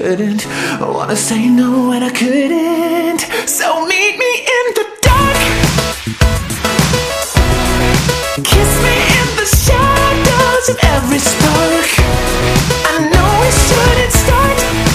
shouldn't. I wanna say no and I couldn't. So meet me in the dark. Kiss me in the shadows of every spark. I know we shouldn't start,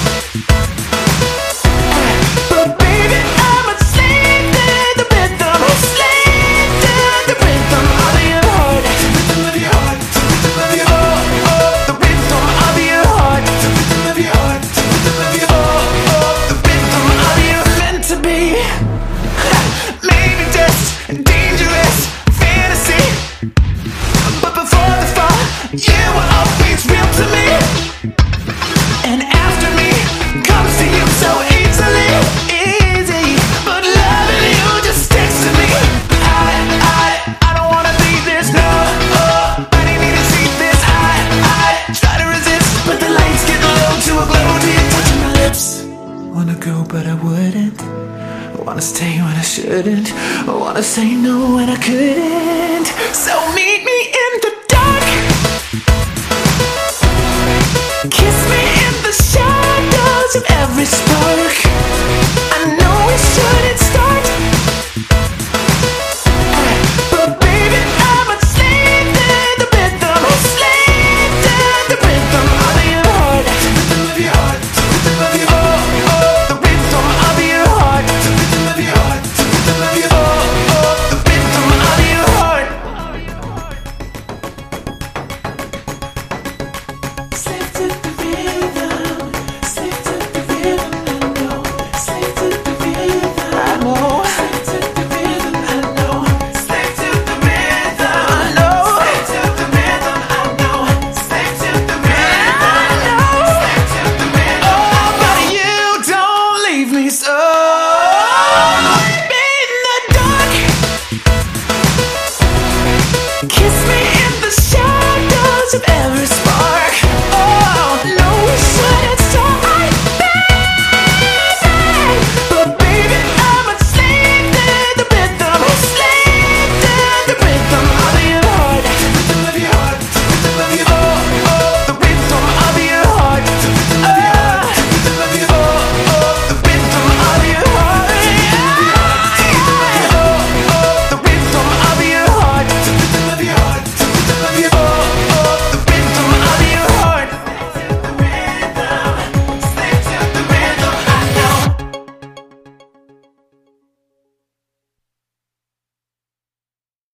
but baby I'm a slave to the rhythm. Slave to the rhythm of your heart. The rhythm of your heart. The rhythm of your heart. Oh, the rhythm of your heart. The rhythm of your heart. The rhythm of your heart. Oh, the rhythm of your meant to be. Maybe just dangerous fantasy, but before the fall, you were always real to me. And after me comes to you so easily, easy. But loving you just sticks to me. I don't wanna be this, no. Oh, I didn't need to see this. I try to resist, but the lights get low to a glow till you're touching my lips. Wanna go, but I wouldn't. I wanna stay when I shouldn't. I wanna say no when I couldn't. So meet me in the dark. Kiss me in the shadows of every spark.